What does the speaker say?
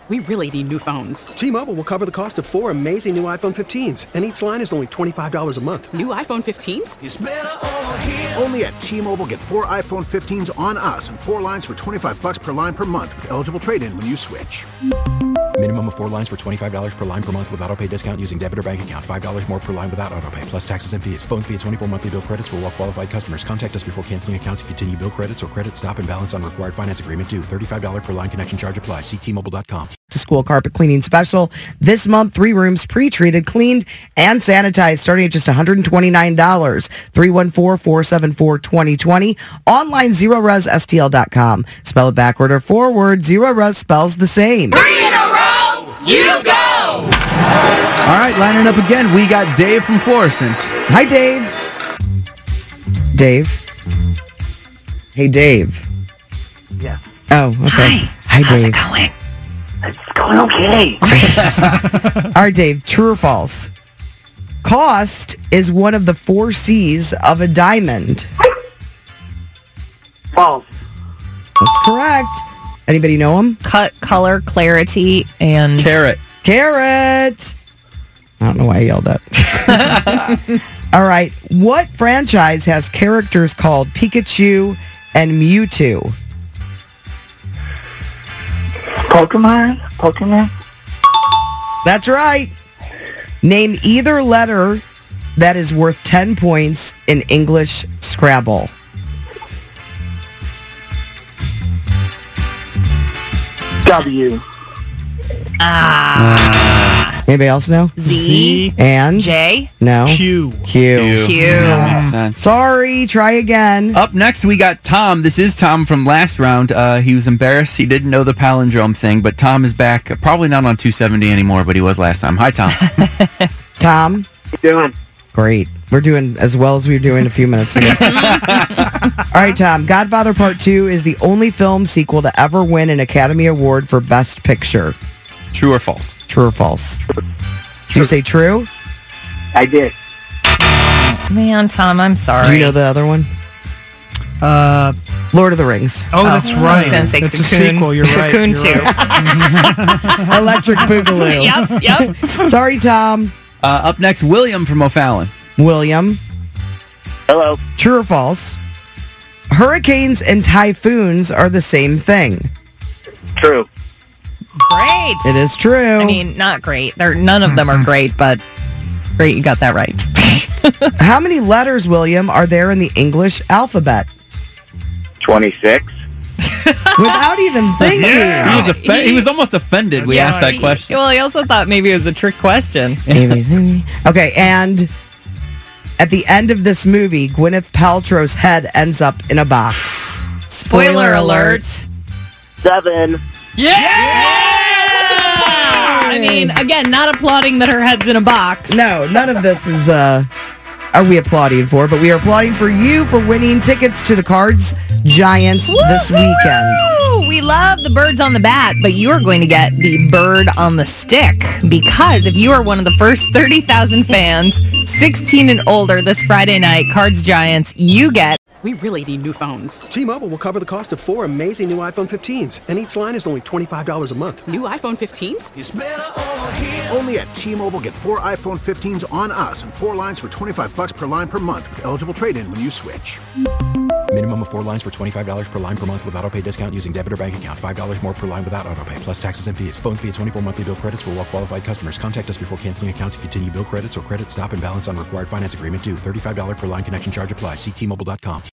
We really need new phones. T-Mobile will cover the cost of 4 amazing new iPhone 15s, and each line is only $25 a month. New iPhone 15s? It's better over here. Only at T-Mobile, get 4 iPhone 15s on us and 4 lines for $25 per line per month with eligible trade-in when you switch. Minimum of 4 lines for $25 per line per month with autopay discount using debit or bank account. $5 more per line without autopay, plus taxes and fees. Phone fee at 24 monthly bill credits for well-qualified customers. Contact us before canceling account to continue bill credits or credit stop and balance on required finance agreement due. $35 per line connection charge applies. See T-Mobile.com. To school carpet cleaning special this month. 3 rooms pre-treated, cleaned, and sanitized, starting at just $129. 314-474-2020. Online, ZeroResSTL.com. Spell it backward or forward. Zero Res spells the same. 3 in a row, you go! All right, lining up again, we got Dave from Florissant. Hi, Dave. Dave. Hey, Dave. Yeah. Oh, okay. Hi, How's Dave. it going? It's going okay. All right, Dave. True or false? Cost is one of the 4 C's of a diamond. False. That's correct. Anybody know him? Cut, color, clarity, and... Carrot. Carrot. I don't know why I yelled that. All right. What franchise has characters called Pikachu and Mewtwo? Pokemon? That's right. Name either letter that is worth 10 points in English Scrabble. W. Anybody else know? Z. And? J. No. Q. Q. Makes sense. Sorry. Try again. Up next, we got Tom. This is Tom from last round. He was embarrassed. He didn't know the palindrome thing, but Tom is back. Probably not on 270 anymore, but he was last time. Hi, Tom. Tom? How you doing? Great. We're doing as well as we were doing a few minutes ago. All right, Tom. Godfather Part 2 is the only film sequel to ever win an Academy Award for Best Picture. True or false? True or false? Did you say true? I did. Man, Tom, I'm sorry. Do you know the other one? Lord of the Rings. Oh, that's right. I was going to say It's Cocoon. a sequel. You're right. Cocoon You're 2. right. Electric Boogaloo. Yep. Sorry, Tom. Up next, William from O'Fallon. William. Hello. True or false? Hurricanes and typhoons are the same thing. True. Great. It is true. I mean, not great. None of them are great, but great, you got that right. How many letters, William, are there in the English alphabet? 26. Without even thinking. He was almost offended we asked that question. Well, I also thought maybe it was a trick question. Okay, and at the end of this movie, Gwyneth Paltrow's head ends up in a box. Spoiler alert. 7. I mean, again, not applauding that her head's in a box. No, none of this is are we applauding for, but we are applauding for you for winning tickets to the Cards Giants this weekend. We love the birds on the bat, but you are going to get the bird on the stick, because if you are one of the first 30,000 fans, 16 and older this Friday night, Cards Giants, you get... We really need new phones. T-Mobile will cover the cost of 4 amazing new iPhone 15s, and each line is only $25 a month. New iPhone 15s? It's better over here. Only at T-Mobile, get 4 iPhone 15s on us and 4 lines for $25 per line per month with eligible trade-in when you switch. Minimum of 4 lines for $25 per line per month with autopay discount using debit or bank account. $5 more per line without autopay, plus taxes and fees. Phone fee at 24 monthly bill credits for well-qualified customers. Contact us before canceling account to continue bill credits or credit stop and balance on required finance agreement due. $35 per line connection charge applies. See T-Mobile.com.